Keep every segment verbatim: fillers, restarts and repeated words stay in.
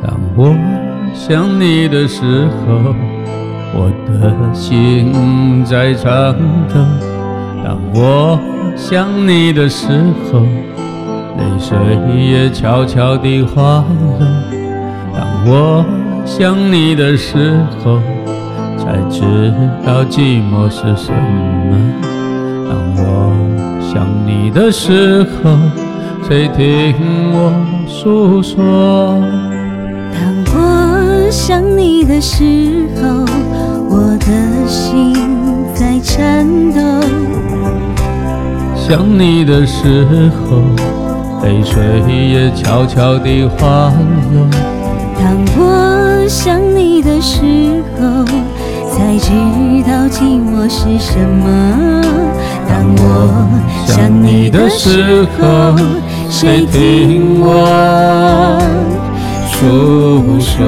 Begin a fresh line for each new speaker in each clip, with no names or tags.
当我想你的时候，我的心在颤抖。当我想你的时候，泪水也悄悄地滑落。当我想你的时候，才知道寂寞是什么。当我想你的时候，谁听我诉说？
当我想你的时候，我的心在颤抖。
想你的时候，泪水也悄悄地滑落。
当我想你的时候，才知道寂寞是什么。当我想你的时候，谁听我诉说？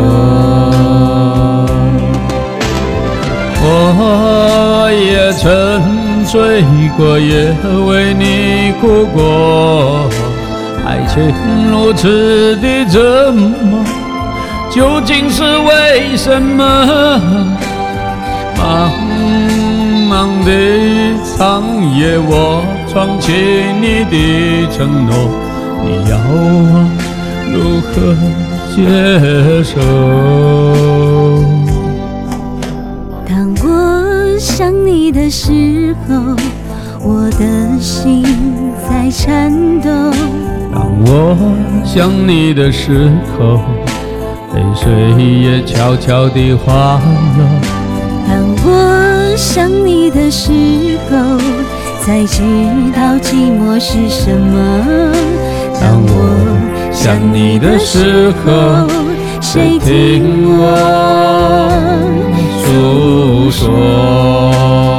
我也曾醉过，也为你哭过，爱情如此的折磨，究竟是为什么？茫茫的长夜，我闯起你的承诺，你要我如何接受？
当我想你的时候，我的心在颤抖。
当我想你的时候，泪水也悄悄地滑落。
当我想你的时候，才知道寂寞是什么。当我想你的时候，谁听我诉说？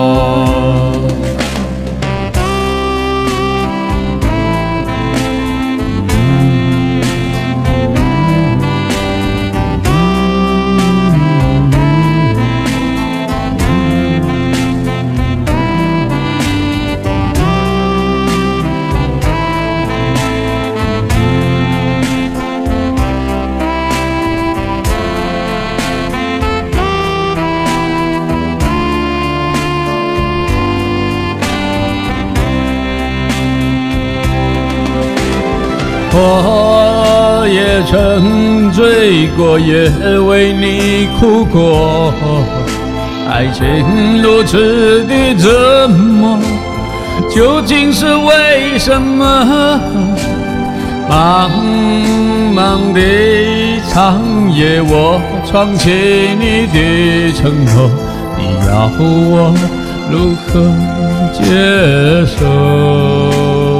我也曾醉过，也为你哭过，爱情如此的折磨，究竟是为什么？茫茫的长夜，我闯起你的承诺，你要我如何接受？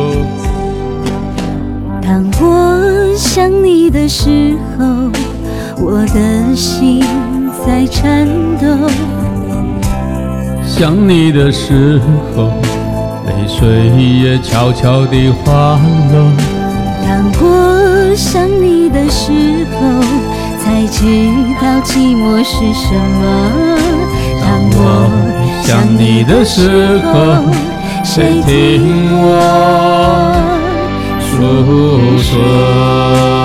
当我想你的时候，我的心在颤抖。
想你的时候，泪水也悄悄地滑落。
当我想你的时候，才知道寂寞是什么。当我想你的时候，谁听我诉说？